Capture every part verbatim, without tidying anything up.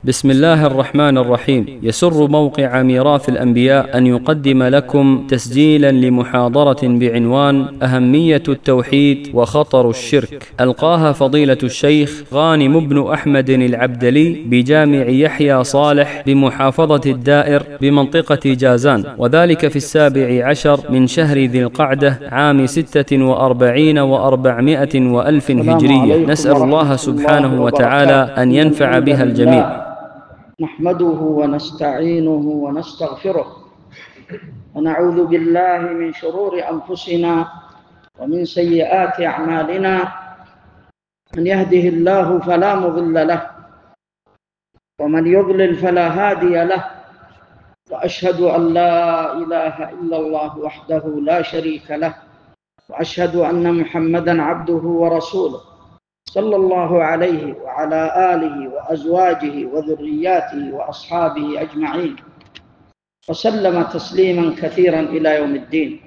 بسم الله الرحمن الرحيم. يسر موقع ميراث الأنبياء أن يقدم لكم تسجيلا لمحاضرة بعنوان أهمية التوحيد وخطر الشرك، ألقاها فضيلة الشيخ غانم بن أحمد العبدلي بجامع يحيى صالح بمحافظة الدائر بمنطقة جازان، وذلك في السابع عشر من شهر ذي القعدة عام ستة وأربعين وأربعمائة وألف هجرية. نسأل الله سبحانه وتعالى أن ينفع بها الجميع. نحمده ونستعينه ونستغفره ونعوذ بالله من شرور أنفسنا ومن سيئات أعمالنا. من يهده الله فلا مضل له ومن يضلل فلا هادي له، وأشهد أن لا إله إلا الله وحده لا شريك له، وأشهد أن محمدًا عبده ورسوله صلى الله عليه وعلى آله وأزواجه وذرياته وأصحابه أجمعين، وسلم تسليما كثيرا إلى يوم الدين.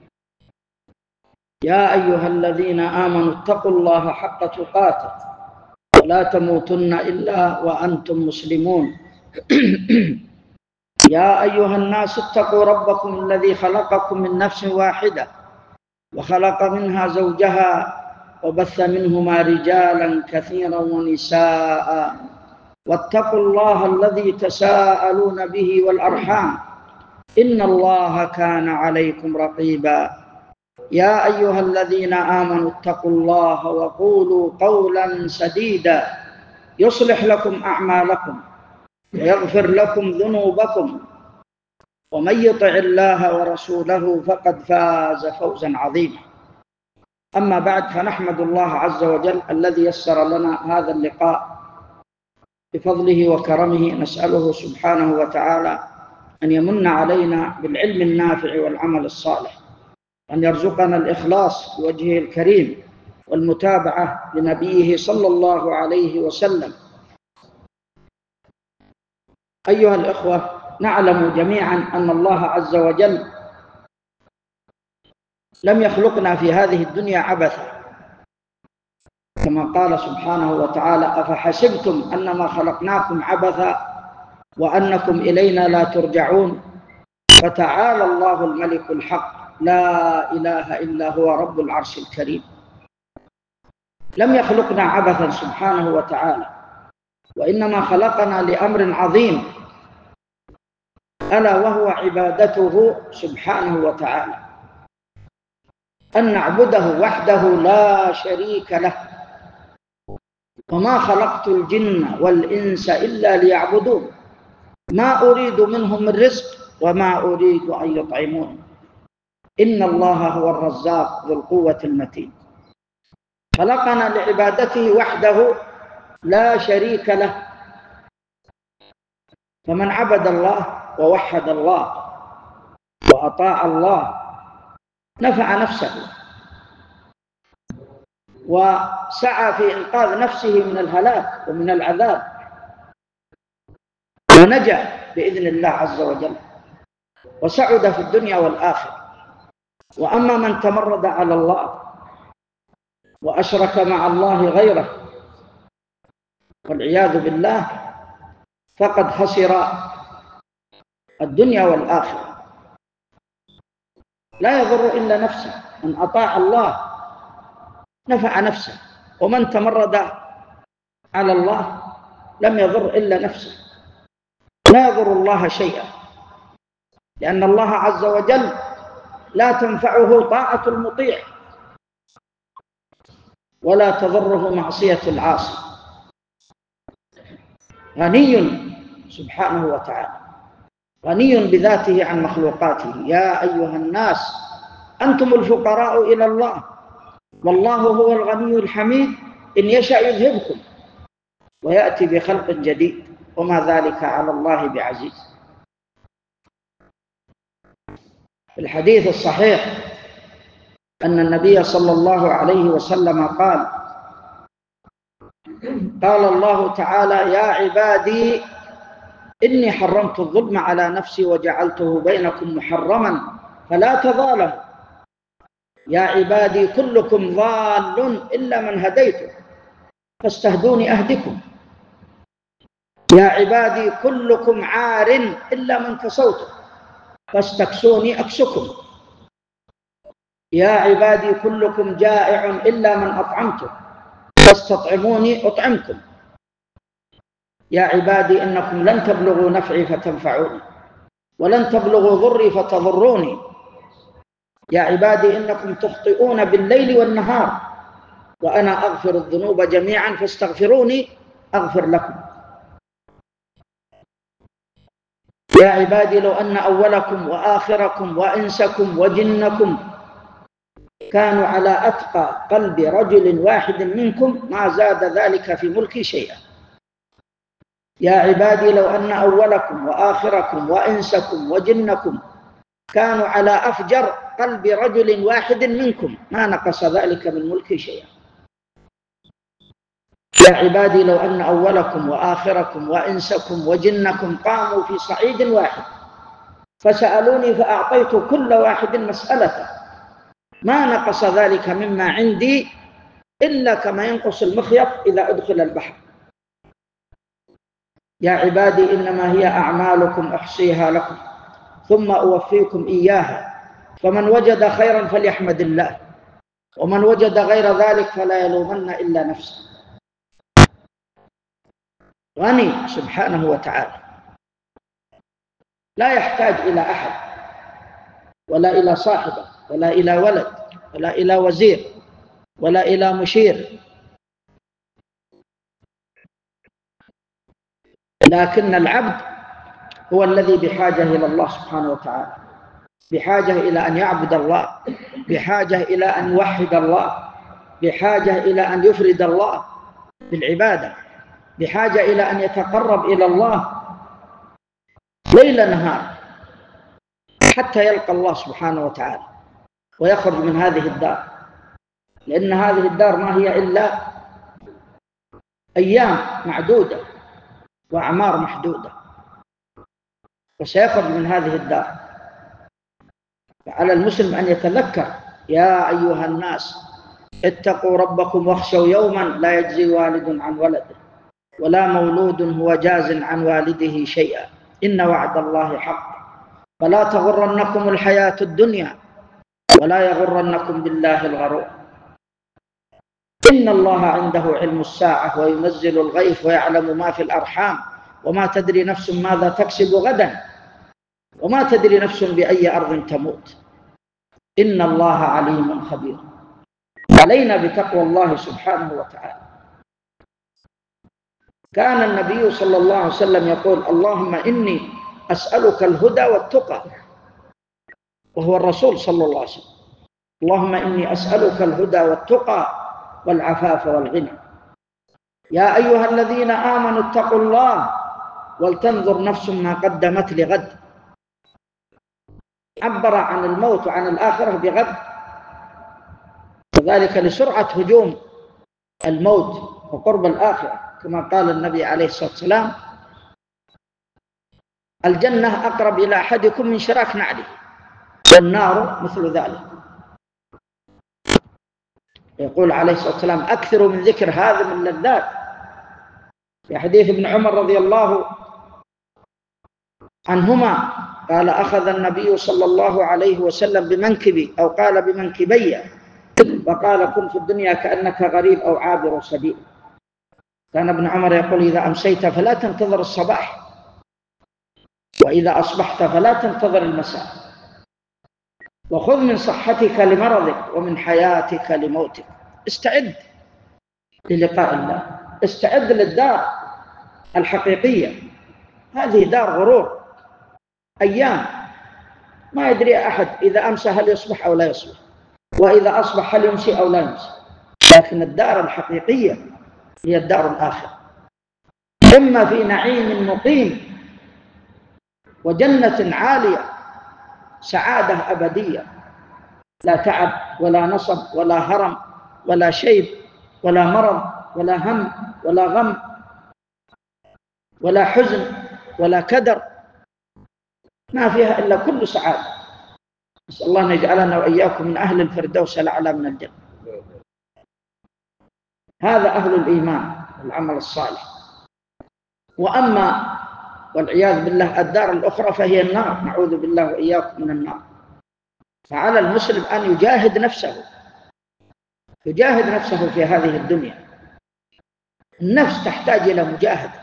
يا أيها الذين آمنوا اتقوا الله حق تقاته ولا تموتن إلا وأنتم مسلمون. يا أيها الناس اتقوا ربكم الذي خلقكم من نفس واحدة وخلق منها زوجها وبث منهما رجالا كثيرا ونساء، واتقوا الله الذي تساءلون به والأرحام إن الله كان عليكم رقيبا. يا أيها الذين آمنوا اتقوا الله وقولوا قولا سديدا يصلح لكم أعمالكم ويغفر لكم ذنوبكم، ومن يطع الله ورسوله فقد فاز فوزا عظيما. أما بعد، فنحمد الله عز وجل الذي يسر لنا هذا اللقاء بفضله وكرمه. نسأله سبحانه وتعالى أن يمن علينا بالعلم النافع والعمل الصالح، وأن يرزقنا الإخلاص بوجهه الكريم والمتابعة لنبيه صلى الله عليه وسلم. أيها الإخوة، نعلم جميعا أن الله عز وجل لم يخلقنا في هذه الدنيا عبثا، كما قال سبحانه وتعالى: أفحسبتم أنما خلقناكم عبثا وأنكم إلينا لا ترجعون. فتعالى الله الملك الحق لا إله إلا هو رب العرش الكريم. لم يخلقنا عبثا سبحانه وتعالى، وإنما خلقنا لأمر عظيم، ألا وهو عبادته سبحانه وتعالى، أن نعبده وحده لا شريك له. وما خلقت الجن والإنس إلا ليعبدون ما أريد منهم من رزق وما أريد أن يطعمون إن الله هو الرزاق ذو القوة المتين. خلقنا لعبادته وحده لا شريك له. فمن عبد الله ووحد الله وأطاع الله نفع نفسه وسعى في إنقاذ نفسه من الهلاك ومن العذاب، ونجا بإذن الله عز وجل، وسعد في الدنيا والآخرة. وأما من تمرد على الله وأشرك مع الله غيره والعياذ بالله فقد خسر الدنيا والآخرة. لا يضر إلا نفسه. من أطاع الله نفع نفسه، ومن تمرد على الله لم يضر إلا نفسه. لا يضر الله شيئا، لأن الله عز وجل لا تنفعه طاعة المطيع ولا تضره معصية العاصي. غني سبحانه وتعالى، غني بذاته عن مخلوقاته. يا أيها الناس أنتم الفقراء إلى الله والله هو الغني الحميد، إن يشأ يذهبكم ويأتي بخلق جديد وما ذلك على الله بعزيز. في الحديث الصحيح أن النبي صلى الله عليه وسلم قال: قال الله تعالى: يا عبادي إني حرمت الظلم على نفسي وجعلته بينكم محرما فلا تظالموا. يا عبادي كلكم ضال إلا من هديته فاستهدوني أهدكم. يا عبادي كلكم عار إلا من كسوته فاستكسوني أكسكم. يا عبادي كلكم جائع إلا من أطعمته فاستطعموني أطعمكم. يا عبادي إنكم لن تبلغوا نفعي فتنفعوني ولن تبلغوا ضري فتضروني. يا عبادي إنكم تخطئون بالليل والنهار وأنا أغفر الذنوب جميعا فاستغفروني أغفر لكم. يا عبادي لو أن أولكم وآخركم وإنسكم وجنكم كانوا على أتقى قلب رجل واحد منكم ما زاد ذلك في ملكي شيئا. يا عبادي لو أن أولكم وآخركم وإنسكم وجنكم كانوا على أفجر قلب رجل واحد منكم ما نقص ذلك من ملكي شيئا. يا عبادي لو أن أولكم وآخركم وإنسكم وجنكم قاموا في صعيد واحد فسألوني فأعطيت كل واحد مسألته ما نقص ذلك مما عندي إلا كما ينقص المخيط إذا أدخل البحر. يا عبادي إنما هي أعمالكم أحصيها لكم ثم أوفيكم إياها فمن وجد خيرا فليحمد الله ومن وجد غير ذلك فلا يلومن إلا نفسه. غني سبحانه وتعالى لا يحتاج إلى أحد ولا إلى صاحبه ولا إلى ولد ولا إلى وزير ولا إلى مشير، لكن العبد هو الذي بحاجة إلى الله سبحانه وتعالى، بحاجة إلى أن يعبد الله، بحاجة إلى أن يوحد الله، بحاجة إلى أن يفرد الله بالعبادة، بحاجة إلى أن يتقرب إلى الله ليل نهار حتى يلقى الله سبحانه وتعالى ويخرج من هذه الدار، لأن هذه الدار ما هي إلا أيام معدودة وأعمار محدودة، وسيخرج من هذه الدار. فعلى المسلم أن يتذكر: يا أيها الناس اتقوا ربكم واخشوا يوما لا يجزي والد عن ولده ولا مولود هو جاز عن والده شيئا إن وعد الله حق فلا تغرنكم الحياة الدنيا ولا يغرنكم بالله الغرور إن الله عنده علم الساعة وينزل الغيث ويعلم ما في الأرحام وما تدري نفس ماذا تكسب غدا وما تدري نفس بأي أرض تموت إن الله عليم خبير. علينا بتقوى الله سبحانه وتعالى. كان النبي صلى الله عليه وسلم يقول: اللهم إني أسألك الهدى والتقى، وهو الرسول صلى الله عليه وسلم. اللهم إني أسألك الهدى والتقى والعفاف والغنى. يا أيها الذين آمنوا اتقوا الله ولتنظر نفس ما قدمت لغد. عبر عن الموت وعن الآخرة بغد، وذلك لسرعة هجوم الموت وقرب الآخرة، كما قال النبي عليه الصلاة والسلام: الجنة أقرب إلى أحدكم من شراك نعله والنار مثل ذلك. يقول عليه الصلاة والسلام: أكثروا من ذكر هذا من اللذات. في حديث ابن عمر رضي الله عنهما قال: أخذ النبي صلى الله عليه وسلم بمنكبي أو قال بمنكبي وقال: كن في الدنيا كأنك غريب أو عابر سبيل. كان ابن عمر يقول: إذا أمسيت فلا تنتظر الصباح، وإذا أصبحت فلا تنتظر المساء، وخذ من صحتك لمرضك ومن حياتك لموتك. استعد للقاء الله، استعد للدار الحقيقية. هذه دار غرور، أيام ما يدري أحد إذا أمسى هل يصبح أو لا يصبح، وإذا أصبح هل يمسي أو لا يمسي. لكن الدار الحقيقية هي الدار الآخرة، إما في نعيم مقيم وجنة عالية، سعادة أبدية، لا تعب ولا نصب ولا هرم ولا شيب ولا مرض ولا هم ولا غم ولا حزن ولا كدر، ما فيها إلا كل سعادة. نسأل الله أن يجعلنا وإياكم من أهل الفردوس الأعلى من الجنة. هذا أهل الإيمان والعمل الصالح. وأما والعياذ بالله الدار الأخرى فهي النار، نعوذ بالله وإياكم من النار. فعلى المسلم أن يجاهد نفسه، يجاهد نفسه في هذه الدنيا. النفس تحتاج إلى مجاهدة،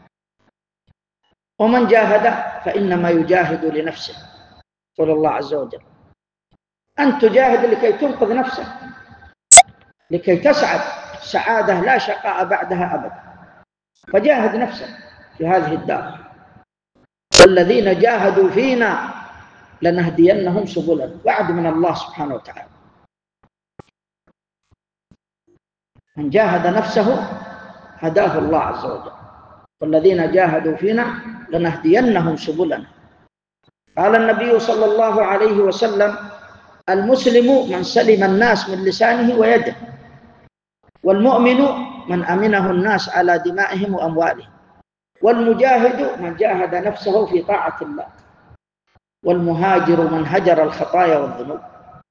ومن جاهد فإنما يجاهد لنفسه. قال الله عز وجل: أن تجاهد لكي تنقذ نفسك، لكي تسعد سعادة لا شقاء بعدها أبدا. فجاهد نفسك في هذه الدار. والذين جاهدوا فينا لنهدينهم سبلنا، وعد من الله سبحانه وتعالى. من جاهد نفسه هداه الله عز وجل. والذين جاهدوا فينا لنهدينهم سبلنا. قال النبي صلى الله عليه وسلم: المسلم من سلم الناس من لسانه ويده، والمؤمن من أمنه الناس على دمائهم وأموالهم، والمجاهد من جاهد نفسه في طاعة الله، والمهاجر من هجر الخطايا والذنوب.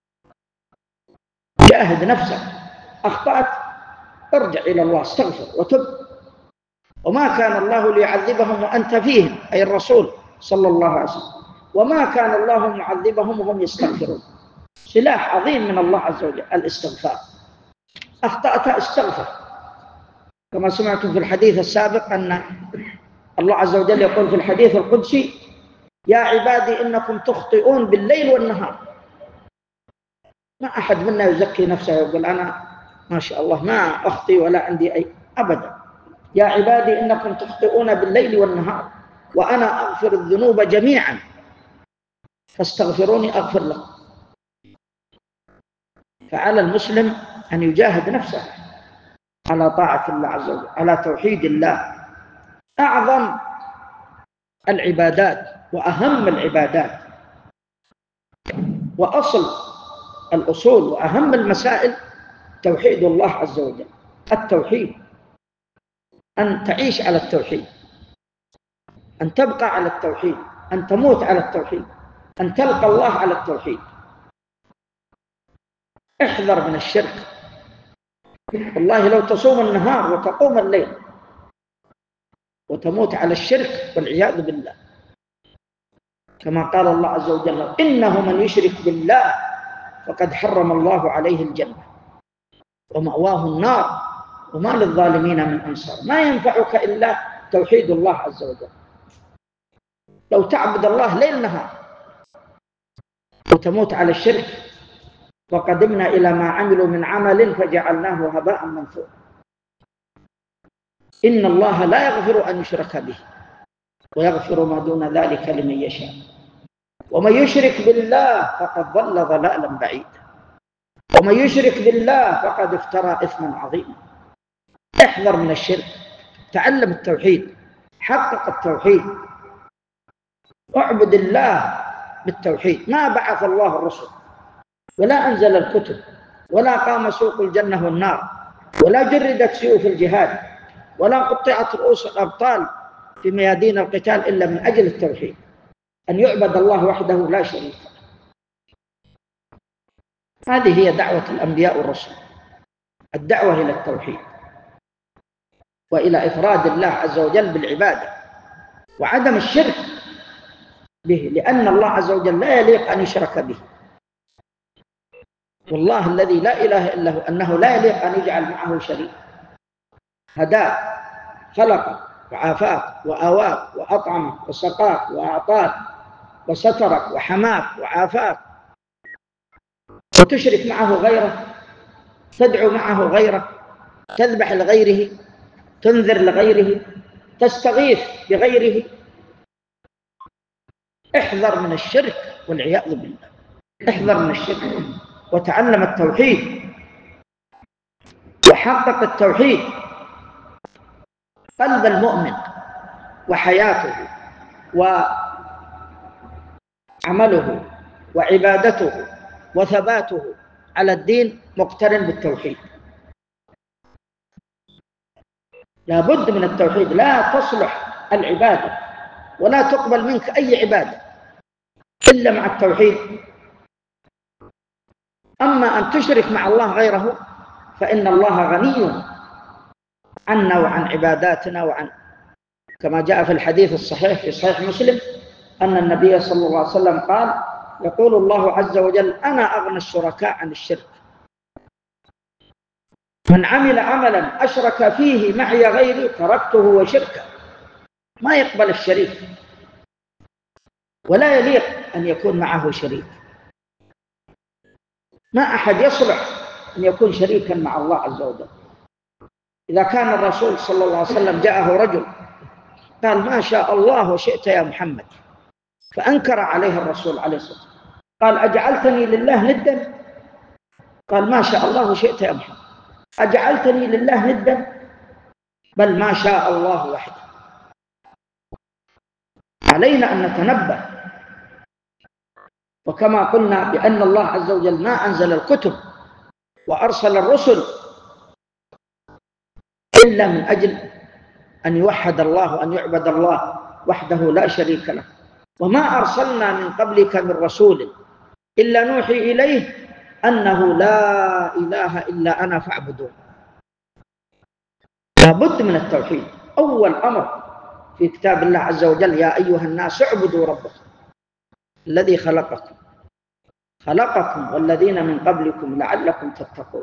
جاهد نفسك، أخطأت ارجع إلى الله، استغفر وتب. وما كان الله ليعذبهم وأنت فيهم، أي الرسول صلى الله عليه وسلم، وما كان الله معذبهم وهم يستغفرون. سلاح عظيم من الله عز وجل الاستغفار. أخطأت استغفر، كما سمعتم في الحديث السابق أن الله عز وجل يقول في الحديث القدسي: يا عبادي إنكم تخطئون بالليل والنهار. ما أحد منا يزكي نفسه ويقول أنا ما شاء الله ما أخطي ولا عندي أي، أبدا. يا عبادي إنكم تخطئون بالليل والنهار وأنا أغفر الذنوب جميعا فاستغفروني أغفر لكم. فعلى المسلم أن يجاهد نفسه على طاعة الله عز وجل، على توحيد الله. أعظم العبادات وأهم العبادات وأصل الأصول وأهم المسائل توحيد الله عز وجل. التوحيد، أن تعيش على التوحيد، أن تبقى على التوحيد، أن تموت على التوحيد، أن تلقى الله على التوحيد. احذر من الشرك. والله لو تصوم النهار وتقوم الليل وتموت على الشرك والعياذ بالله، كما قال الله عز وجل: إنه من يشرك بالله فقد حرم الله عليه الجنة ومأواه النار وما للظالمين من أنصار. ما ينفعك إلا توحيد الله عز وجل. لو تعبد الله ليل نهار وتموت على الشرك، وقدمنا إلى ما عملوا من عمل فجعلناه هباء منثورا. إن الله لا يغفر أن يشرك به ويغفر ما دون ذلك لمن يشاء، ومن يشرك بالله فقد ضل ضلالا بعيدا، ومن يشرك بالله فقد افترى إثما عظيما. احذر من الشرك، تعلم التوحيد، حقق التوحيد، اعبد الله بالتوحيد. ما بعث الله الرسل ولا أنزل الكتب ولا قام سوق الجنة والنار ولا جردت سيوف الجهاد ولا قطعت رؤوس الأبطال في ميادين القتال إلا من أجل التوحيد، أن يعبد الله وحده لا شريك له. هذه هي دعوة الأنبياء والرسل، الدعوة إلى التوحيد وإلى إفراد الله عز وجل بالعبادة وعدم الشرك به، لأن الله عز وجل لا يليق أن يشرك به. والله الذي لا إله إلا هو أنه لا يليق أن يجعل معه شريك. هداك، خلقك وعافاك وآواك وأطعمك وسقاك وأعطاك وسترك وحماك وعافاك، وتشرك معه غيره، تدعو معه غيره، تذبح لغيره، تنذر لغيره، تستغيث بغيره. احذر من الشرك والعياذ بالله، احذر من الشرك وتعلم التوحيد وحقق التوحيد. قلب المؤمن وحياته وعمله وعبادته وثباته على الدين مقترن بالتوحيد. لا بد من التوحيد، لا تصلح العبادة ولا تقبل منك أي عبادة إلا مع التوحيد. أما أن تشرك مع الله غيره فإن الله غني عنا وعن عباداتنا وعن كما جاء في الحديث الصحيح في صحيح مسلم أن النبي صلى الله عليه وسلم قال: يقول الله عز وجل: أنا أغنى الشركاء عن الشرك، من عمل عملا أشرك فيه معي غيري تركته وشركه. ما يقبل الشريك، ولا يليق أن يكون معه شريك. ما أحد يصلح أن يكون شريكا مع الله عز وجل. إذا كان الرسول صلى الله عليه وسلم جاءه رجل قال: ما شاء الله وشئت يا محمد، فأنكر عليه الرسول عليه الصلاة والسلام، قال: أجعلتني لله ندا؟ قال: ما شاء الله وشئت يا محمد. أجعلتني لله ندا؟ بل ما شاء الله وحده. علينا أن نتنبه. وكما قلنا بأن الله عز وجل ما أنزل الكتب وأرسل الرسل إلا من أجل أن يوحد الله وأن يعبد الله وحده لا شريك له. وما أرسلنا من قبلك من رسول إلا نوحي إليه أنه لا إله إلا أنا فاعبدون. لابد من التوحيد. أول أمر في كتاب الله عز وجل: يا أيها الناس اعبدوا ربكم الذي خلقكم خلقكم والذين من قبلكم لعلكم تتقون.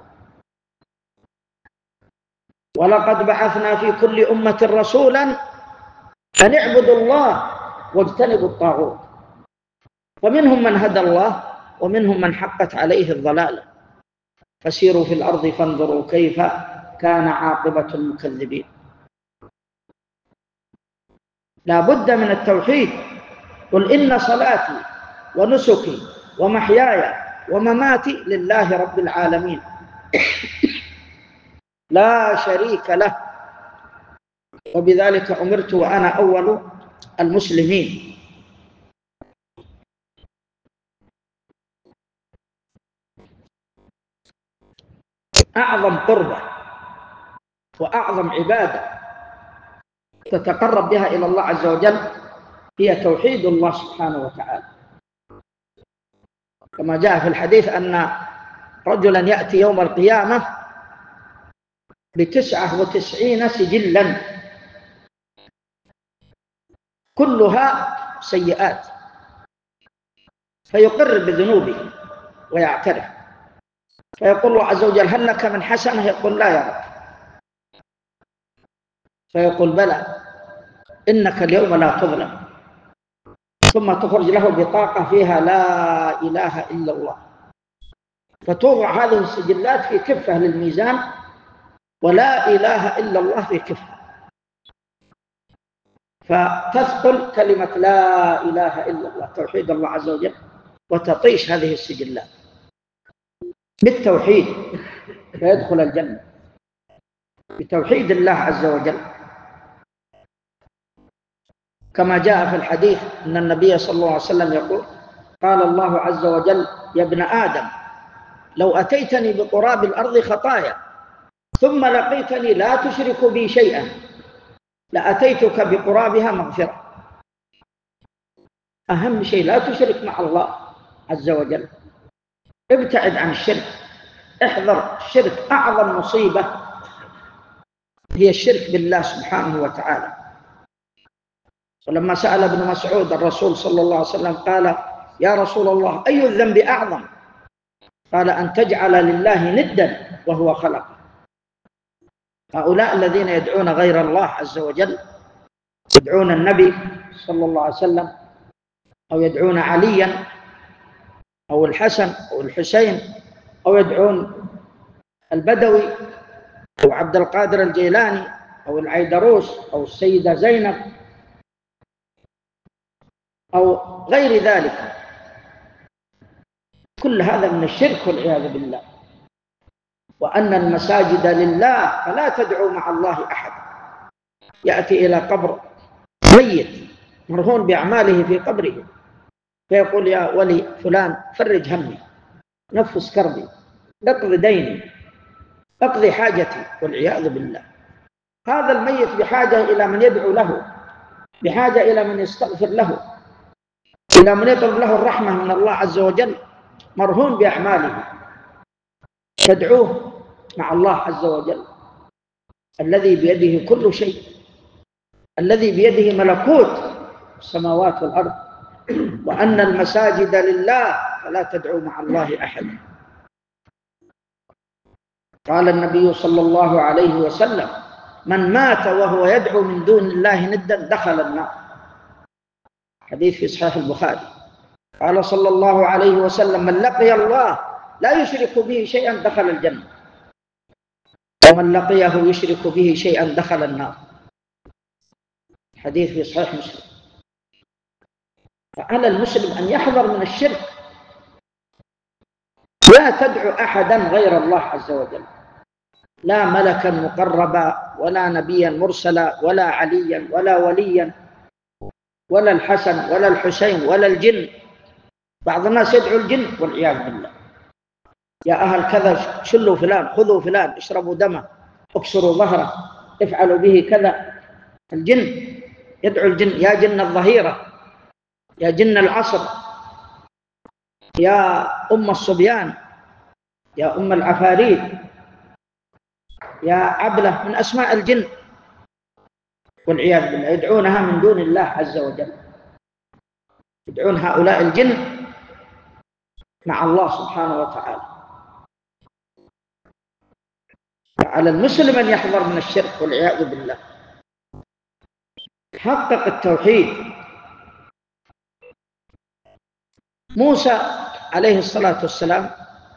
ولقد بعثنا في كل أمة رسولا أن اعبدوا الله واجتنبوا الطاغوت، فمنهم من هدى الله ومنهم من حقت عليه الضلالة، فسيروا في الأرض فانظروا كيف كان عاقبة المكذبين. لا بد من التوحيد. قل إن صلاتي ونسكي ومحياي ومماتي لله رب العالمين لا شريك له، وبذلك أمرت وأنا أول المسلمين. أعظم قربة وأعظم عبادة تتقرب بها إلى الله عز وجل هي توحيد الله سبحانه وتعالى. كما جاء في الحديث أن رجلا يأتي يوم القيامة بتسعة وتسعين سجلا كلها سيئات، فيقر بذنوبه ويعترف، فيقول الله عز وجل: هل لك من حسنة؟ يقول: لا يا رب. فيقول: بلى، إنك اليوم لا تظلم. ثم تخرج له بطاقة فيها لا إله إلا الله، فتوضع هذه السجلات في كفة للميزان، ولا إله إلا الله في كفة، فتثقل كلمة لا إله إلا الله توحيد الله عز وجل، وتطيش هذه السجلات بالتوحيد، فيدخل الجنة بتوحيد الله عز وجل. كما جاء في الحديث أن النبي صلى الله عليه وسلم يقول: قال الله عز وجل: يا ابن آدم، لو أتيتني بقراب الأرض خطايا ثم لقيتني لا تشرك بي شيئا لأتيتك بقرابها مغفرة. أهم شيء لا تشرك مع الله عز وجل. ابتعد عن الشرك، احذر الشرك. أعظم مصيبة هي الشرك بالله سبحانه وتعالى. ولما سأل ابن مسعود الرسول صلى الله عليه وسلم قال: يا رسول الله، أي الذنب أعظم؟ قال: أن تجعل لله ندا وهو خلق. هؤلاء الذين يدعون غير الله عز وجل، يدعون النبي صلى الله عليه وسلم، أو يدعون عليا أو الحسن أو الحسين، أو يدعون البدوي أو عبد القادر الجيلاني أو العيدروس أو السيدة زينب أو غير ذلك، كل هذا من الشرك والعياذ بالله. وأن المساجد لله فلا تدعوا مع الله أحد. يأتي إلى قبر ميت مرهون بأعماله في قبره، فيقول: يا ولي فلان، فرج همي، نفس كربي، اقض ديني، اقضي حاجتي، والعياذ بالله. هذا الميت بحاجة إلى من يدعو له، بحاجة إلى من يستغفر له، إلى من يطلب له الرحمة من الله عز وجل، مرهون بأعماله. تدعوه مع الله عز وجل الذي بيده كل شيء، الذي بيده ملكوت السماوات والأرض، وأن المساجد لله فلا تدعوا مع الله أحدا. قال النبي صلى الله عليه وسلم: من مات وهو يدعو من دون الله ندا دخل النار. حديث في صحيح البخاري. قال صلى الله عليه وسلم: من لقي الله لا يشرك به شيئا دخل الجنة، ومن لقيه يشرك به شيئا دخل النار. حديث في صحيح مسلم. فعلى المسلم أن يحذر من الشرك، لا تدعو أحدا غير الله عز وجل، لا ملكا مقربا ولا نبيا مرسلا ولا عليا ولا وليا ولا الحسن ولا الحسين ولا الجن. بعض الناس يدعو الجن والعياذ بالله: يا أهل كذا شلوا فلان، خذوا فلان، اشربوا دمه، اكسروا ظهره، افعلوا به كذا. الجن يدعو الجن: يا جن الظهيرة، يا جن العصر، يا أم الصبيان، يا أم العفاريت، يا عبلة، من أسماء الجن والعياذ بالله. يدعونها من دون الله عز وجل، يدعون هؤلاء الجن مع الله سبحانه وتعالى. فعلى المسلم أن يحذر من الشرك والعياذ بالله. حقق التوحيد. موسى عليه الصلاة والسلام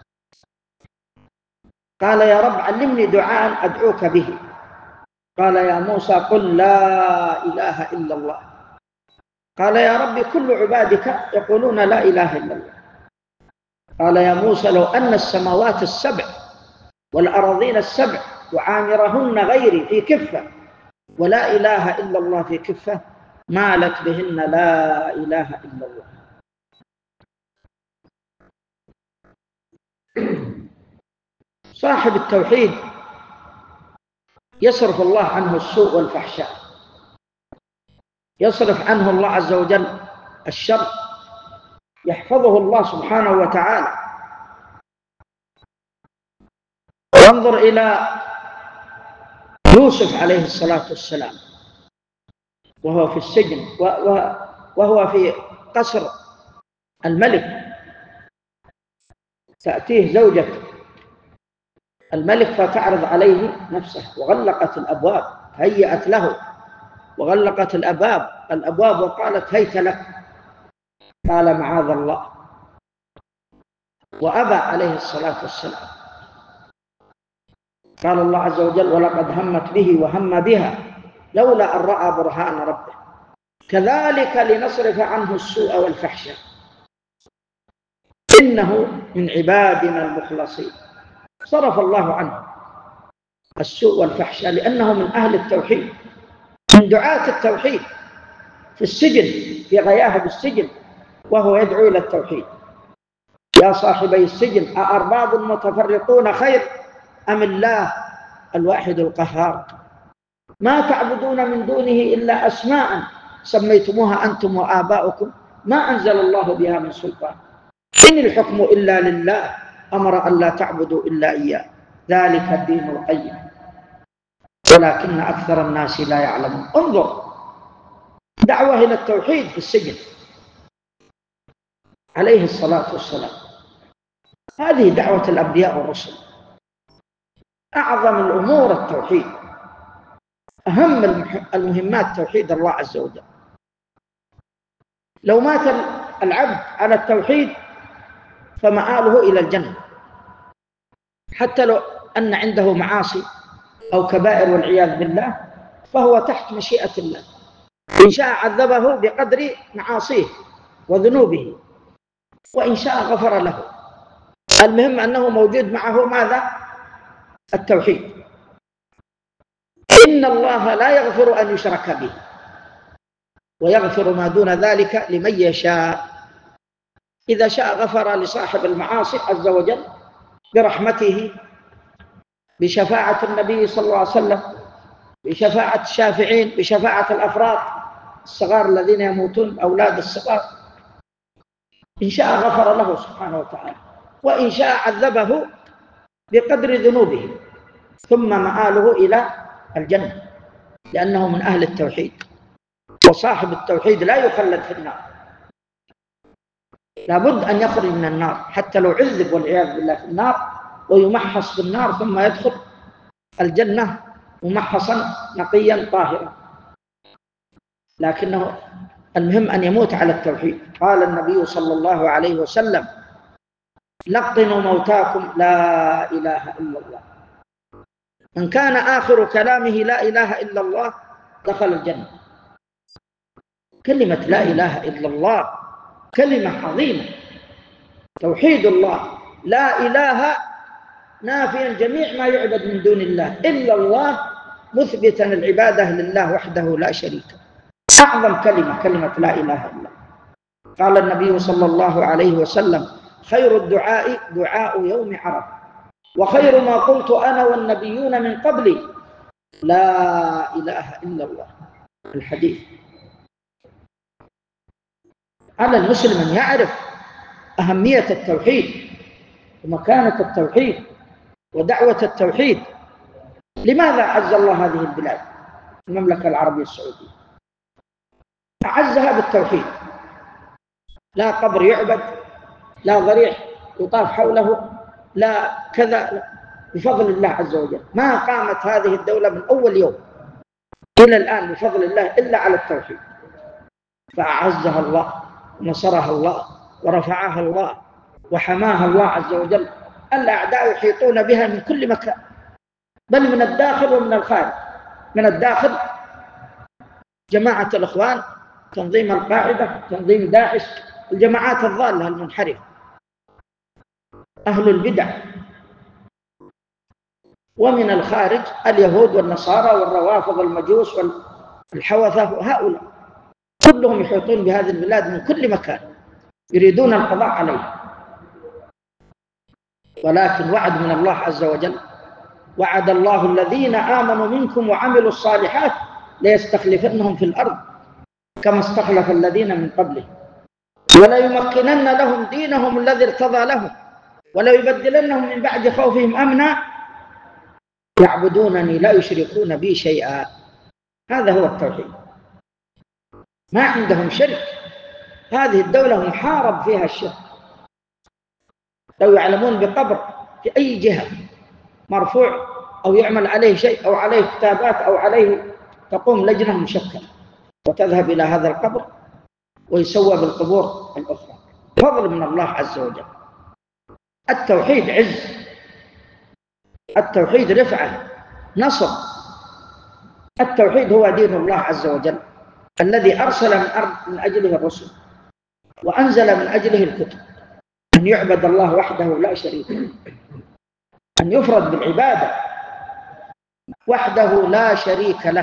قال: يا رب علمني دعاء أدعوك به. قال: يا موسى قل لا إله إلا الله. قال: يا رب كل عبادك يقولون لا إله إلا الله. قال: يا موسى لو أن السماوات السبع والأراضين السبع وعامرهن غيري في كفة ولا إله إلا الله في كفة مالت بهن لا إله إلا الله. صاحب التوحيد يصرف الله عنه السوء والفحشاء، يصرف عنه الله عز وجل الشر، يحفظه الله سبحانه وتعالى. وانظر إلى يوسف عليه الصلاة والسلام وهو في السجن وهو في قصر الملك، تأتيه زوجة الملك فتعرض عليه نفسه، وغلقت الأبواب، هيأت له وغلقت الأبواب الأبواب وقالت: هيت لك. قال: معاذ الله. وأبى عليه الصلاة والسلام. قال الله عز وجل: ولقد همت به وهم بها لولا أن رأى برهان ربه كذلك لنصرف عنه السوء والفحشاء إنه من عبادنا المخلصين. صرف الله عنه السوء والفحشاء لأنه من أهل التوحيد، من دعاة التوحيد. في السجن، في غياهب السجن، وهو يدعو إلى التوحيد: يا صاحبي السجن أأرباب متفرقون خير أم الله الواحد القهار ما تعبدون من دونه إلا أسماء سميتموها أنتم وآباؤكم ما أنزل الله بها من سلطان إن الحكم إلا لله أمر أن لا تعبدوا إلا إياه ذلك الدين القيم ولكن أكثر الناس لا يعلمون. انظر دعوة إلى التوحيد في السجن عليه الصلاة والسلام. هذه دعوة الأنبياء والرسل. أعظم الأمور التوحيد، أهم المهمات توحيد الله عز وجل. لو مات العبد على التوحيد فمآله إلى الجنة، حتى لو أن عنده معاصي أو كبائر والعياذ بالله فهو تحت مشيئة الله، إن شاء عذبه بقدر معاصيه وذنوبه وإن شاء غفر له. المهم أنه موجود معه ماذا؟ التوحيد. إن الله لا يغفر أن يشرك به ويغفر ما دون ذلك لمن يشاء. إذا شاء غفر لصاحب المعاصي عز وجل برحمته، بشفاعة النبي صلى الله عليه وسلم، بشفاعة الشافعين، بشفاعة الأفراد الصغار الذين يموتون أولاد الصغار. إن شاء غفر له سبحانه وتعالى، وإن شاء عذبه بقدر ذنوبه، ثم مآله إلى الجنة لأنه من أهل التوحيد. وصاحب التوحيد لا يخلد في النار، لابد أن يخرج من النار حتى لو عذب والعياذ بالله في النار ويمحص في النار ثم يدخل الجنة ممحصا نقيا طاهرا، لكنه المهم أن يموت على التوحيد. قال النبي صلى الله عليه وسلم: لقنوا موتاكم لا إله إلا الله، من كان آخر كلامه لا إله إلا الله دخل الجنة. كلمة لا إله إلا الله كلمة عظيمة، توحيد الله، لا إله نافيا جميع ما يعبد من دون الله، إلا الله مثبتا العبادة لله وحده لا شريك له. أعظم كلمة كلمة لا إله إلا الله. قال النبي صلى الله عليه وسلم: خير الدعاء دعاء يوم عرفة، وخير ما قلت أنا والنبيون من قبلي لا إله إلا الله. الحديث. على المسلم أن يعرف أهمية التوحيد ومكانة التوحيد ودعوة التوحيد. لماذا أعز الله هذه البلاد المملكة العربية السعودية؟ أعزها بالتوحيد، لا قبر يعبد، لا ضريح يطاف حوله، لا كذا، لا. بفضل الله عز وجل ما قامت هذه الدولة من أول يوم إلى الآن بفضل الله إلا على التوحيد، فأعزها الله ونصرها الله ورفعها الله وحماها الله عز وجل. الأعداء يحيطون بها من كل مكان، بل من الداخل ومن الخارج. من الداخل جماعة الإخوان، تنظيم القاعدة، تنظيم داعش، الجماعات الضالة المنحرفة، أهل البدع. ومن الخارج اليهود والنصارى والروافض والمجوس والحوثة، وهؤلاء كلهم يحيطون بهذه البلاد من كل مكان يريدون القضاء عليه. ولكن وعد من الله عز وجل: وعد الله الذين آمنوا منكم وعملوا الصالحات ليستخلفنهم في الأرض كما استخلف الذين من قبلهم ولا يمكنن لهم دينهم الذي ارتضى لهم ولا يبدلنهم من بعد خوفهم أمنا يعبدونني لا يشركون بي شيئا. هذا هو التوحيد. ما عندهم شرك. هذه الدولة محارب فيها الشرك. لو يعلمون بقبر في أي جهة مرفوع أو يعمل عليه شيء أو عليه كتابات أو عليه، تقوم لجنة مشكلة وتذهب إلى هذا القبر ويسوى بالقبور الأخرى. فضل من الله عز وجل. التوحيد عز، التوحيد رفعة، نصر. التوحيد هو دين الله عز وجل الذي أرسل من أرض من أجله الرسل وأنزل من أجله الكتب. أن يعبد الله وحده لا شريك له، أن يفرد بالعبادة وحده لا شريك له،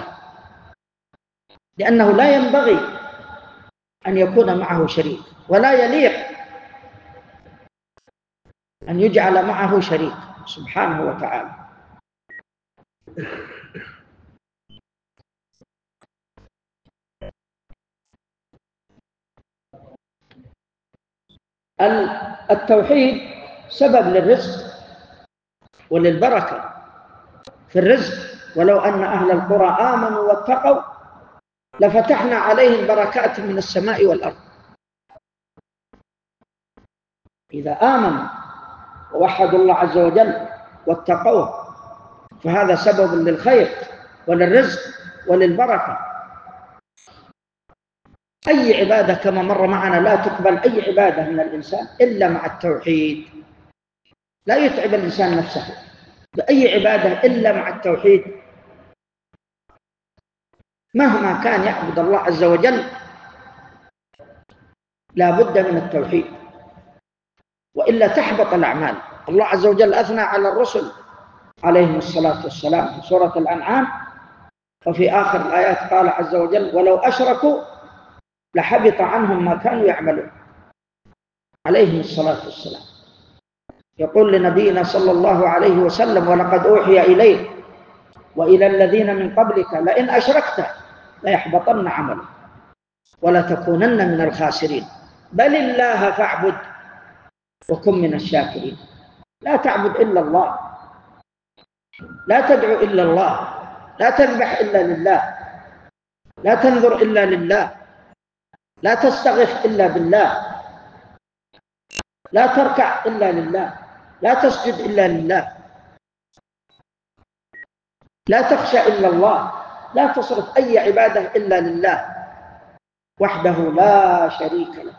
لأنه لا ينبغي أن يكون معه شريك، ولا يليق أن يجعل معه شريك سبحانه وتعالى. التوحيد سبب للرزق وللبركة في الرزق. ولو أن أهل القرى آمنوا واتقوا لفتحنا عليهم بركات من السماء والأرض. إذا آمنوا ووحدوا الله عز وجل واتقوه فهذا سبب للخير وللرزق وللبركة. أي عبادة كما مر معنا لا تقبل أي عبادة من الإنسان إلا مع التوحيد. لا يتعب الإنسان نفسه بأي عبادة إلا مع التوحيد. مهما كان يعبد الله عز وجل لا بد من التوحيد، وإلا تحبط الأعمال. الله عز وجل أثنى على الرسل عليهم الصلاة والسلام في سورة الأنعام، وفي آخر الآيات قال عز وجل: ولو أشركوا لحبط عنهم ما كانوا يعملون عليهم الصلاة والسلام. يقول لنبينا صلى الله عليه وسلم: ولقد أوحي إليك وإلى الذين من قبلك لئن أشركت ليحبطن عملك ولتكونن من الخاسرين بل الله فاعبد وكن من الشاكرين. لا تعبد إلا الله، لا تدعو إلا الله، لا تذبح إلا لله، لا تنظر إلا لله، لا تستغف إلا بالله، لا تركع إلا لله، لا تسجد إلا لله، لا تخشى إلا الله، لا تصرف أي عبادة إلا لله وحده لا شريك له.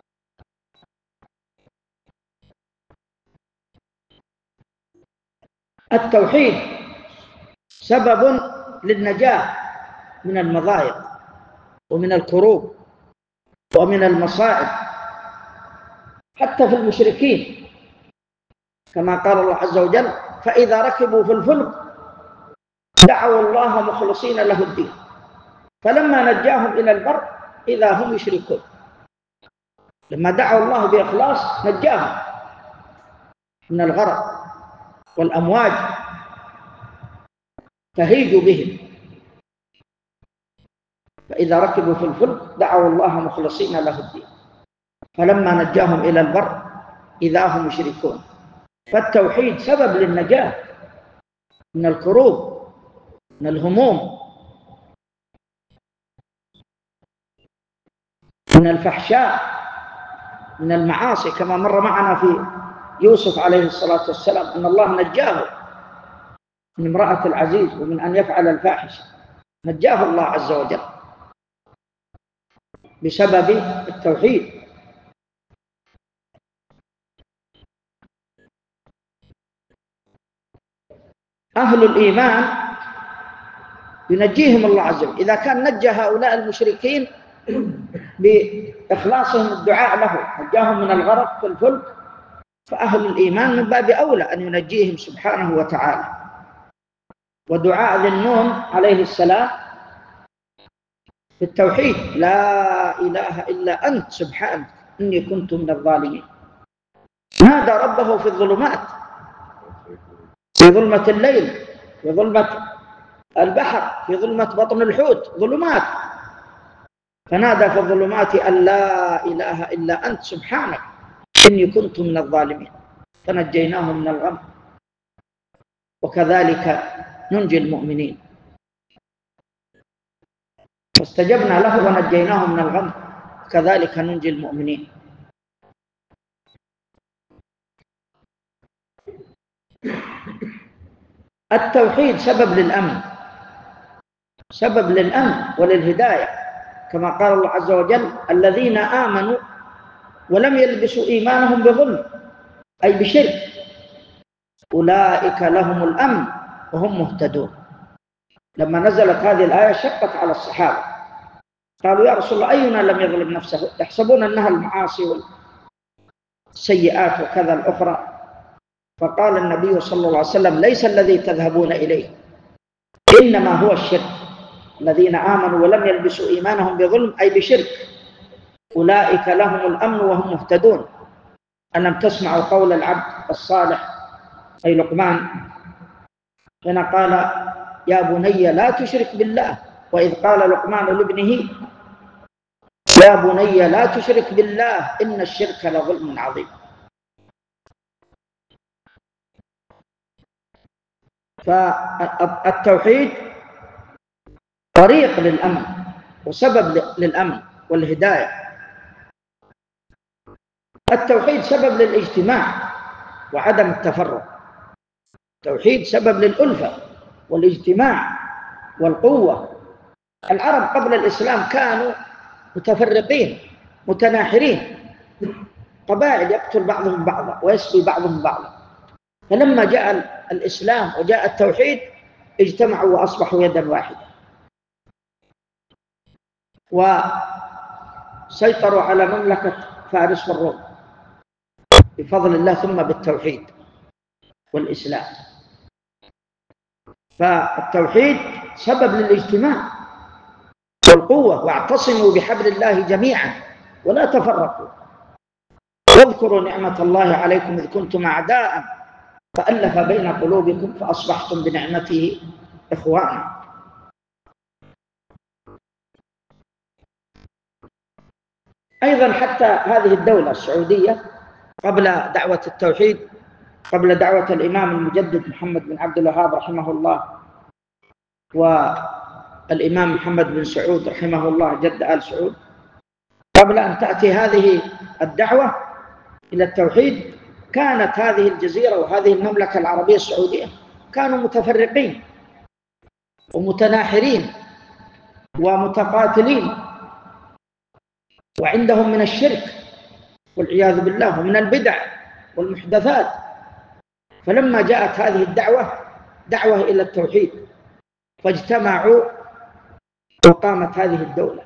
التوحيد سبب للنجاة من المضايق ومن الكروب ومن المصائب حتى في المشركين، كما قال الله عز وجل: فإذا ركبوا في الفلك دعوا الله مخلصين له الدين فلما نجاهم إلى البر إذا هم يشركون. لما دعوا الله بإخلاص نجاهم من الغرق والأمواج تهيج بهم، فإذا ركبوا في الفلك دعوا الله مخلصين له الدين فلما نجاهم إلى البر إذا هم يشركون. فالتوحيد سبب للنجاة من الكروب، من الهموم، من الفحشاء، من المعاصي، كما مر معنا في يوسف عليه الصلاة والسلام أن الله نجاه من امرأة العزيز ومن أن يفعل الفاحشة، نجاه الله عز وجل بسبب التوحيد. أهل الإيمان ينجيهم الله عز وجل. إذا كان نجى هؤلاء المشركين بإخلاصهم الدعاء له نجاهم من الغرق في الفلك، فأهل الإيمان من باب أولى أن ينجيهم سبحانه وتعالى. ودعاء ذي النون عليه السلام في التوحيد: لا إله إلا أنت سبحانك إني كنت من الظالمين. نادى ربه في الظلمات، في ظلمة الليل، في ظلمة البحر، في ظلمة بطن الحوت، ظلمات، فنادى في الظلمات أن لا إله إلا أنت سبحانك إني كنت من الظالمين فنجيناه من الغم. وكذلك ننجي المؤمنين، فاستجبنا له ونجيناه من الغم، كذلك ننجي المؤمنين. التوحيد سبب للأمن، سبب للأمن وللهداية، كما قال الله عز وجل: الذين آمنوا ولم يلبسوا إيمانهم بظلم أي بشرك أولئك لهم الأمن وهم مهتدون. لما نزلت هذه الآية شقت على الصحابة، قالوا: يا رسول الله أينا لم يظلم نفسه؟ يحسبون أنها المعاصي والسيئات وكذا الأخرى. فقال النبي صلى الله عليه وسلم: ليس الذي تذهبون إليه، إنما هو الشرك. الذين آمنوا ولم يلبسوا إيمانهم بظلم أي بشرك أولئك لهم الأمن وهم مهتدون. ألم تسمعوا قول العبد الصالح أي لقمان هنا قال: يا بني لا تشرك بالله، وإذ قال لقمان لابنه: يا بني لا تشرك بالله إن الشرك لظلم عظيم. فالتوحيد طريق للأمن وسبب للأمن والهداية. التوحيد سبب للاجتماع وعدم التفرق. التوحيد سبب للألفة والاجتماع والقوة. العرب قبل الإسلام كانوا متفرقين متناحرين، قبائل يقتل بعضهم بعضا ويسبي بعضهم بعضا. فلما جاء الإسلام وجاء التوحيد اجتمعوا وأصبحوا يدا واحدة وسيطروا على مملكة فارس والروم بفضل الله ثم بالتوحيد والإسلام. فالتوحيد سبب للاجتماع والقوة. واعتصموا بحبل الله جميعا ولا تفرقوا واذكروا نعمة الله عليكم إذ كنتم أعداء فألف بين قلوبكم فأصبحتم بنعمته إخوانا. أيضا حتى هذه الدولة السعودية قبل دعوة التوحيد، قبل دعوة الإمام المجدد محمد بن عبد الوهاب رحمه الله الإمام محمد بن سعود رحمه الله جد آل سعود، قبل أن تأتي هذه الدعوة إلى التوحيد كانت هذه الجزيرة وهذه المملكة العربية السعودية كانوا متفرقين ومتناحرين ومتقاتلين، وعندهم من الشرك والعياذ بالله ومن البدع والمحدثات. فلما جاءت هذه الدعوة دعوة إلى التوحيد فاجتمعوا وقامت هذه الدولة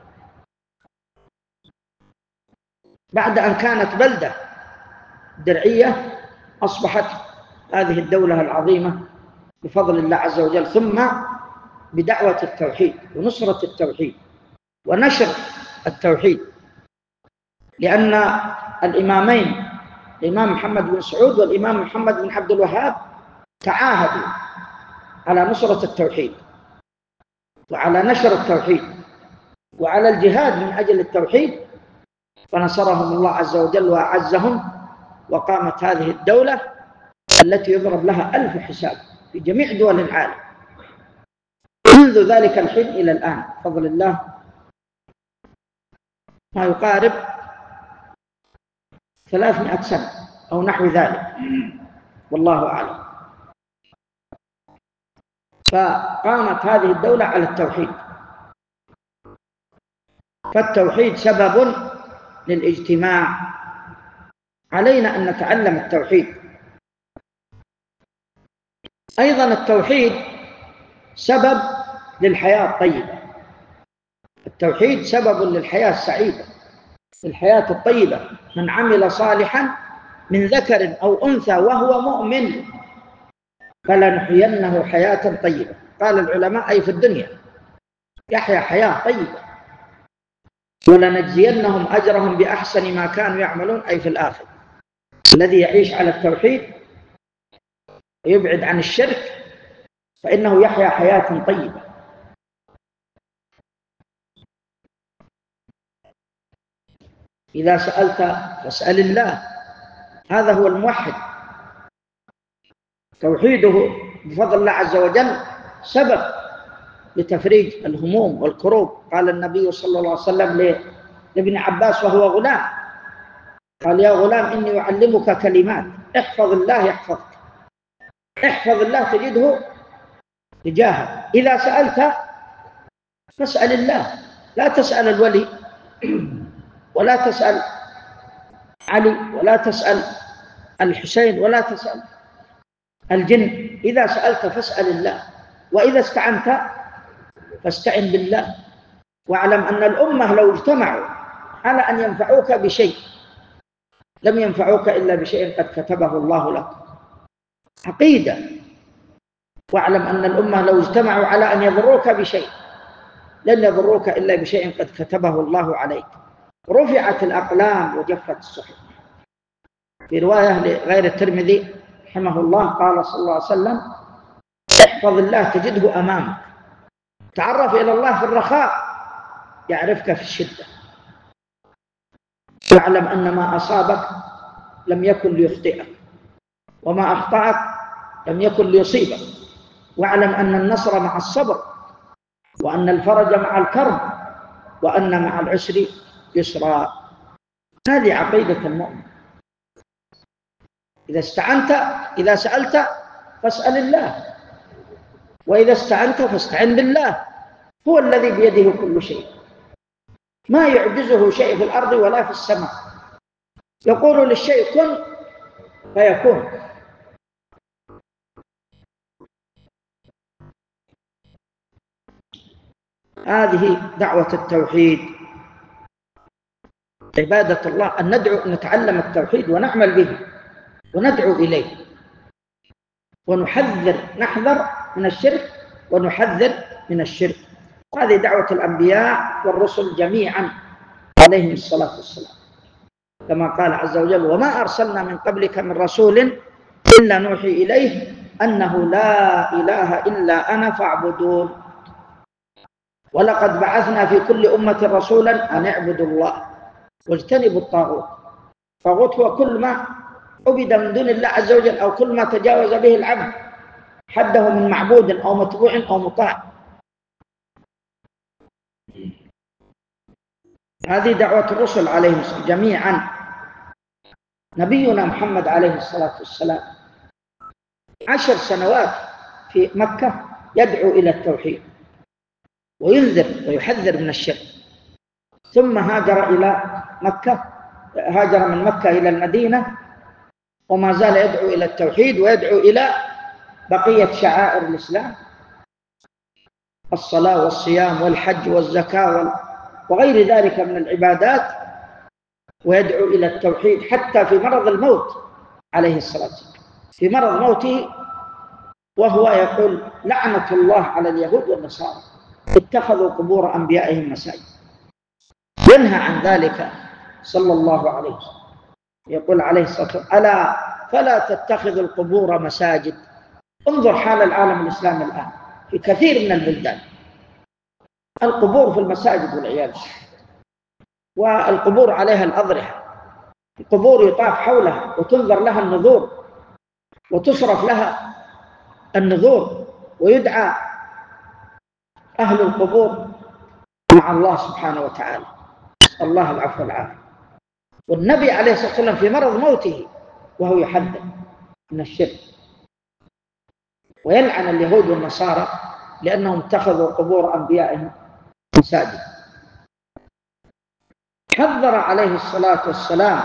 بعد أن كانت بلدة درعية، أصبحت هذه الدولة العظيمة بفضل الله عز وجل، ثم بدعوة التوحيد ونصرة التوحيد ونشر التوحيد، لأن الإمامين الإمام محمد بن سعود والإمام محمد بن عبد الوهاب تعاهدوا على نصرة التوحيد وعلى نشر التوحيد وعلى الجهاد من أجل التوحيد، فنصرهم الله عز وجل وأعزهم، وقامت هذه الدولة التي يضرب لها ألف حساب في جميع دول العالم منذ ذلك الحين إلى الآن بفضل الله، ما يقارب ثلاثمائة سنة أو نحو ذلك والله أعلم. فقامت هذه الدولة على التوحيد، فالتوحيد سبب للاجتماع، علينا أن نتعلم التوحيد. أيضا التوحيد سبب للحياة الطيبة، التوحيد سبب للحياة السعيدة، الحياة الطيبة. من عمل صالحا من ذكر أو أنثى وهو مؤمن فلنحيينه حياة طيبة. قال العلماء أي في الدنيا يحيا حياة طيبة، ولنجزينهم أجرهم بأحسن ما كانوا يعملون أي في الآخرة. الذي يعيش على التوحيد ويبعد عن الشرك فإنه يحيا حياة طيبة. إذا سألت فاسأل الله، هذا هو الموحد. توحيده بفضل الله عز وجل سبب لتفريج الهموم والكروب. قال النبي صلى الله عليه وسلم لابن عباس وهو غلام، قال يا غلام إني أعلمك كلمات احفظ الله يحفظك، احفظ الله تجده تجاهك. إذا سألت فاسأل الله، لا تسأل الولي ولا تسأل علي ولا تسأل الحسين ولا تسأل الجن. إذا سألت فاسأل الله، وإذا استعنت فاستعن بالله. واعلم أن الأمة لو اجتمعوا على أن ينفعوك بشيء لم ينفعوك إلا بشيء قد كتبه الله لك. عقيدة. واعلم أن الأمة لو اجتمعوا على أن يضروك بشيء لن يضروك إلا بشيء قد كتبه الله عليك. رفعت الأقلام وجفت الصحف. في رواية لغير الترمذي رحمه الله قال صلى الله عليه وسلم احفظ الله تجده أمامك، تعرف إلى الله في الرخاء يعرفك في الشدة. واعلم أن ما أصابك لم يكن ليخطئك، وما أخطأك لم يكن ليصيبك. واعلم أن النصر مع الصبر، وأن الفرج مع الكرب، وأن مع العسر يسرا. هذه عقيدة المؤمن. إذا استعنت إذا سألت فاسأل الله، وإذا استعنت فاستعن بالله. هو الذي بيده كل شيء، ما يعجزه شيء في الأرض ولا في السماء. يقول للشيء كن فيكون. هذه دعوة التوحيد، عبادة الله، أن ندعو أن نتعلم التوحيد ونعمل به وندعو إليه، ونحذر نحذر من الشرك ونحذر من الشرك. هذه دعوة الأنبياء والرسل جميعا عليهم الصلاة والسلام، كما قال عز وجل وما أرسلنا من قبلك من رسول إلا نوحي إليه أنه لا إله إلا أنا فاعبدون ولقد بعثنا في كل أمة رسولا أن اعبدوا الله واجتنبوا الطاغوت. الطاغوت هو كل ما عبد من دون الله عز وجل، أو كل ما تجاوز به العبد حده من معبود أو متبوع أو مطاع. هذه دعوة الرسل عليهم السلام جميعا. نبينا محمد عليه الصلاة والسلام عشر سنوات في مكة يدعو إلى التوحيد وينذر ويحذر من الشرك، ثم هاجر إلى مكة، هاجر من مكة إلى المدينة وما زال يدعو إلى التوحيد ويدعو إلى بقية شعائر الإسلام، الصلاة والصيام والحج والزكاة وغير ذلك من العبادات، ويدعو إلى التوحيد حتى في مرض الموت عليه الصلاة والسلام، في مرض موته وهو يقول لعنة الله على اليهود والنصارى اتخذوا قبور أنبيائهم مساجد. ينهى عن ذلك صلى الله عليه وسلم، يقول عليه الصلاة والسلام ألا فلا تتخذوا القبور مساجد. انظر حال العالم الإسلامي الآن في كثير من البلدان، القبور في المساجد والعياذ بالله، والقبور عليها الأضرحة، القبور يطاف حولها وتنذر لها النذور وتصرف لها النذور، ويدعى أهل القبور مع الله سبحانه وتعالى، نسأل الله العفو والعافية. والنبي عليه الصلاة والسلام في مرض موته وهو يحذر من الشرك ويلعن اليهود والنصارى لأنهم اتخذوا قبور أنبيائهم مساجد. حذر عليه الصلاة والسلام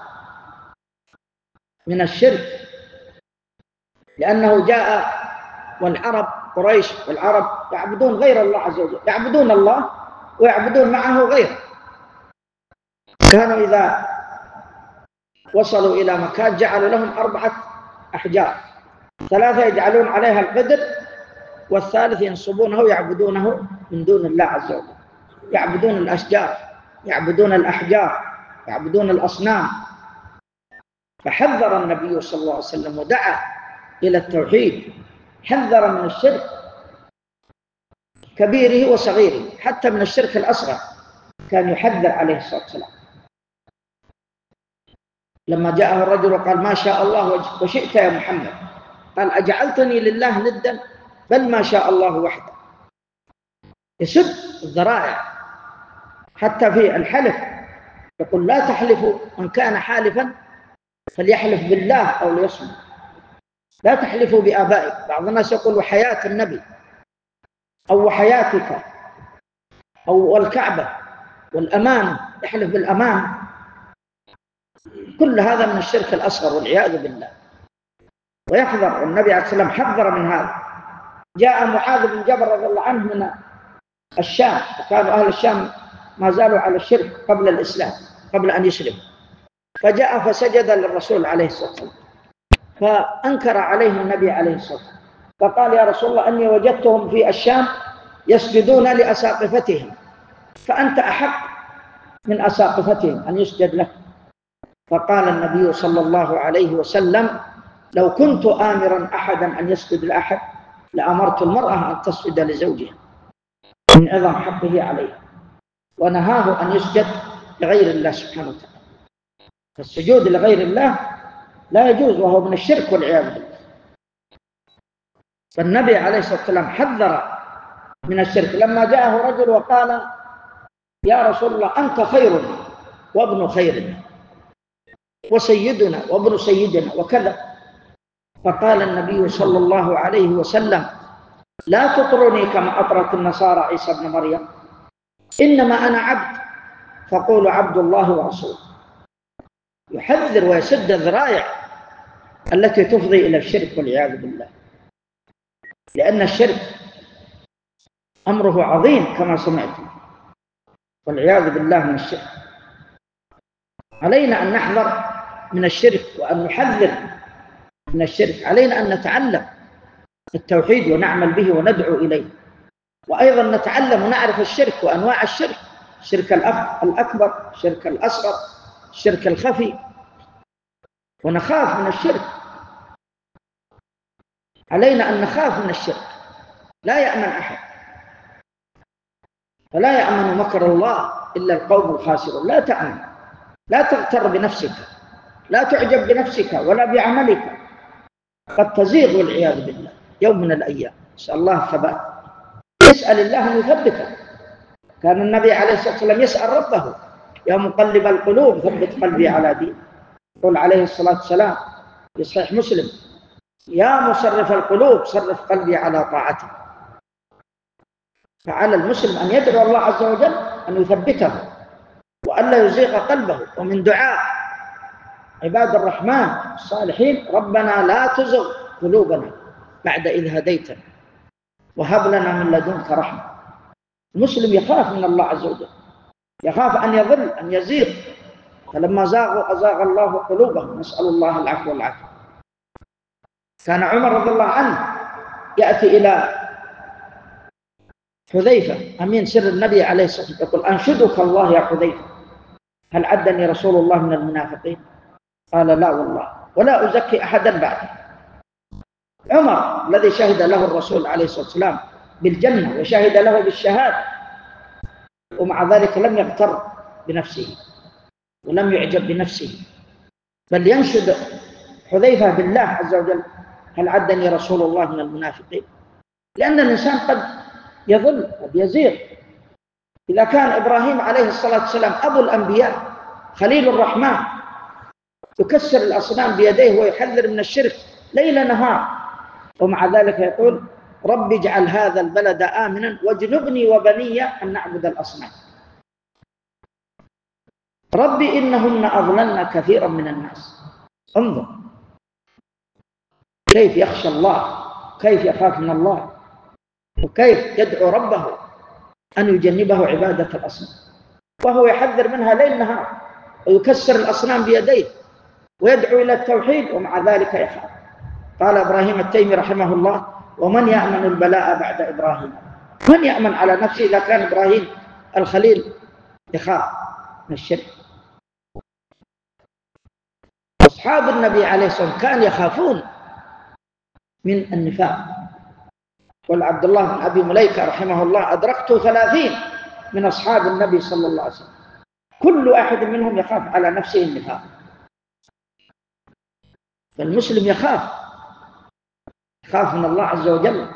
من الشرك لأنه جاء والعرب قريش والعرب يعبدون غير الله عز وجل، يعبدون الله ويعبدون معه غيره. كانوا إذا وصلوا إلى مكان جعلوا لهم أربعة أحجار، ثلاثة يجعلون عليها القدر والثالث ينصبونه يعبدونه من دون الله عز وجل، يعبدون الأشجار، يعبدون الأحجار، يعبدون الأصنام. فحذر النبي صلى الله عليه وسلم ودعا إلى التوحيد، حذر من الشرك كبيره وصغيره، حتى من الشرك الأصغر كان يحذر عليه الصلاة والسلام. لما جاءه الرجل وقال ما شاء الله وشئت يا محمد، قال أجعلتني لله ندا بل ما شاء الله وحده. يسد الذرائع حتى في الحلف، يقول لا تحلفوا، من كان حالفا فليحلف بالله أو ليصمت، لا تحلفوا بآبائك. بعض الناس يقول وحياة النبي أو وحياتك أو والكعبة والأمانة، يحلف بالأمانة. كل هذا من الشرك الأصغر والعياذ بالله، ويحذر. والنبي عليه الصلاة والسلام حذر من هذا. جاء معاذ بن جبل رضي الله عنه من الشام، وكانوا أهل الشام ما زالوا على الشرك قبل الإسلام، قبل أن يسلموا، فجاء فسجد للرسول عليه الصلاة والسلام، فأنكر عليه النبي عليه الصلاة والسلام، فقال يا رسول الله أني وجدتهم في الشام يسجدون لأساقفتهم، فأنت أحق من أساقفتهم أن يسجد لك. فقال النبي صلى الله عليه وسلم لو كنت آمرا أحدا أن يسجد لأحد لأمرت المرأة أن تسجد لزوجها من عظم حقه عليها، ونهاه أن يسجد لغير الله سبحانه وتعالى. فالسجود لغير الله لا يجوز، وهو من الشرك والعياذ بالله. فالنبي عليه الصلاة والسلام حذر من الشرك. لما جاءه رجل وقال يا رسول الله أنت خيرنا وابن خيرنا وسيدنا وابن سيدنا وكذا، فقال النبي صلى الله عليه وسلم لا تطرني كما أطرت النصارى عيسى ابن مريم، إنما أنا عبد فقولوا عبد الله ورسوله. يحذر ويسد الذرائع التي تفضي إلى الشرك والعياذ بالله، لأن الشرك أمره عظيم كما سمعتم، والعياذ بالله من الشرك. علينا أن نحذر من الشرك وأن نحذر من الشرك. علينا أن نتعلم التوحيد ونعمل به وندعو إليه، وأيضا نتعلم ونعرف الشرك وأنواع الشرك، الشرك الأكبر، الشرك الأصغر، الشرك الخفي، ونخاف من الشرك. علينا أن نخاف من الشرك، لا يأمن أحد، فلا يأمن مكر الله إلا القوم الخاسرون. لا تأمن، لا تغتر بنفسك، لا تعجب بنفسك ولا بعملك، قد تزيغ والعياذ بالله يوم من الأيام. نسأل الله الثبات، يسأل الله أن يثبته. كان النبي عليه الصلاة والسلام يسأل ربه يا مقلب القلوب ثبت قلبي على دين. قل عليه الصلاة والسلام في صحيح مسلم: يا مصرف القلوب صرف قلبي على طاعته. فعلى المسلم أن يدعو الله عز وجل أن يثبته وألا يزيغ قلبه. ومن دعاء عباد الرحمن الصالحين: ربنا لا تزغ قلوبنا بعد إذ هديتنا وهب لنا من لدنك رحمة. المسلم يخاف من الله عز وجل، يخاف أن يضل، أن يزيغ. فلما زاغوا أزاغ الله قلوبهم، نسأل الله العفو والعافية. كان عمر رضي الله عنه يأتي إلى حذيفة أمين سر النبي عليه الصلاة والسلام يقول: أنشدك الله يا حذيفة، هل عدني رسول الله من المنافقين؟ قال: لا والله، ولا أزكي أحدا بعده. عمر الذي شهد له الرسول عليه الصلاة والسلام بالجنة وشهد له بالشهادة، ومع ذلك لم يغتر بنفسه ولم يعجب بنفسه، بل ينشد حذيفة بالله عز وجل: هل عدني رسول الله من المنافقين؟ لأن الإنسان قد يضل، قد يزيغ. إذا كان إبراهيم عليه الصلاة والسلام أبو الأنبياء خليل الرحمن يكسر الأصنام بيديه ويحذر من الشرك ليل نهار، ومع ذلك يقول: رب اجعل هذا البلد آمنا واجنبني وبني أن نعبد الأصنام. ربي إنهن أضللن كثيرا من الناس. انظر كيف يخشى الله، كيف يخاف من الله، وكيف يدعو ربه أن يجنبه عبادة الأصنام، وهو يحذر منها ليل نهار ويكسر الأصنام بيديه ويدعو إلى التوحيد، ومع ذلك يخاف. قال إبراهيم التيمي رحمه الله: ومن يأمن البلاء بعد إبراهيم؟ من يأمن على نفسه إذا كان إبراهيم الخليل يخاف من الشرك؟ أصحاب النبي عليه الصلاة والسلام كانوا يخافون من النفاق. والعبد الله بن أبي مليكة رحمه الله: أدركت ثلاثين من أصحاب النبي صلى الله عليه وسلم كل واحد منهم يخاف على نفسه النفاق. فالمسلم يخاف يخاف من الله عز وجل.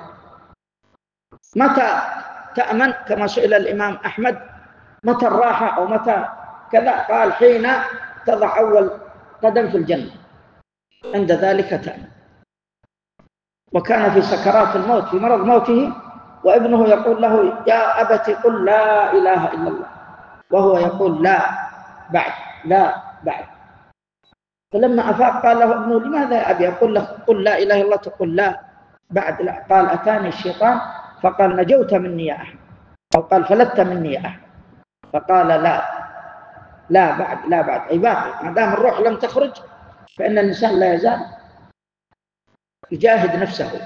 متى تأمن؟ كما سئل الإمام أحمد: متى الراحة أو متى كذا؟ قال: حين تضع أول قدم في الجنة، عند ذلك تأمن. وكان في سكرات الموت، في مرض موته، وابنه يقول له: يا أبت قل لا إله إلا الله، وهو يقول: لا بعد، لا بعد. فلما أفاق قال له ابنه: لماذا يا أبي أقول لك قل لا إله إلا الله تقول لا بعد؟ لا. قال: أتاني الشيطان فقال: نجوت مني يا أحمد، أو قال: فلت مني يا أحمد. فقال: لا لا بعد، لا بعد، أي باقي. ما دام الروح لم تخرج فإن الإنسان لا يزال يجاهد نفسه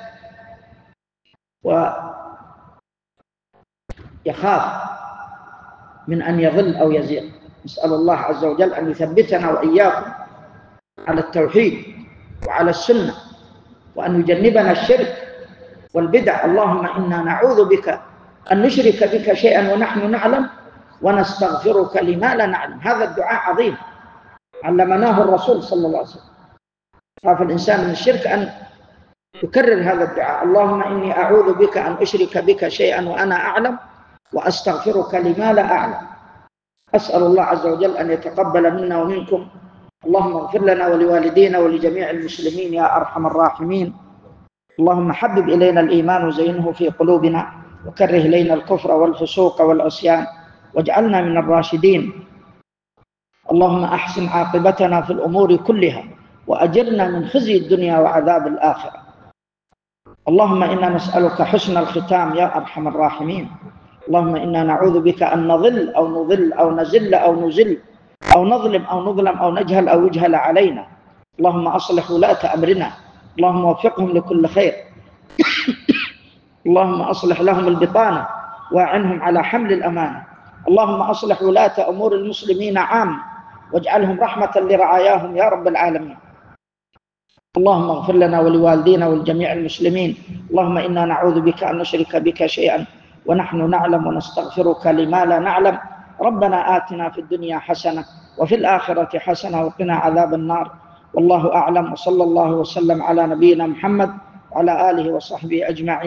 ويخاف من أن يضل أو يزيغ. نسأل الله عز وجل أن يثبتنا وإياكم على التوحيد وعلى السنة، وأن يجنبنا الشرك والبدع. اللهم إنا نعوذ بك أن نشرك بك شيئا ونحن نعلم، ونستغفرك لما لا نعلم. هذا الدعاء عظيم علمناه الرسول صلى الله عليه وسلم. خاف الإنسان من الشرك أن يكرر هذا الدعاء: اللهم إني أعوذ بك أن أشرك بك شيئا وأنا أعلم، وأستغفرك لما لا أعلم. أسأل الله عز وجل أن يتقبل منا ومنكم. اللهم اغفر لنا ولوالدينا ولجميع المسلمين يا أرحم الراحمين. اللهم حبب إلينا الإيمان وزينه في قلوبنا، وكره إلينا الكفر والفسوق والعصيان، واجعلنا من الراشدين. اللهم أحسن عاقبتنا في الأمور كلها، وأجرنا من خزي الدنيا وعذاب الآخرة. اللهم إنا نسألك حسن الختام يا أرحم الراحمين. اللهم إنا نعوذ بك أن نضل أو نضل أو نزل أو نزل أو نظلم أو نظلم أو نجهل أو يجهل علينا. اللهم أصلح ولاة أمرنا، اللهم وفقهم لكل خير. اللهم أصلح لهم البطانة وأعنهم على حمل الأمانة. اللهم أصلح ولاة أمور المسلمين عام، واجعلهم رحمة لرعاياهم يا رب العالمين. اللهم اغفر لنا ولوالدينا ولجميع المسلمين. اللهم إنا نعوذ بك أن نشرك بك شيئا ونحن نعلم، ونستغفرك لما لا نعلم. ربنا آتنا في الدنيا حسنة وفي الآخرة حسنة وقنا عذاب النار. والله أعلم، وصلى الله وسلم على نبينا محمد وعلى آله وصحبه أجمعين.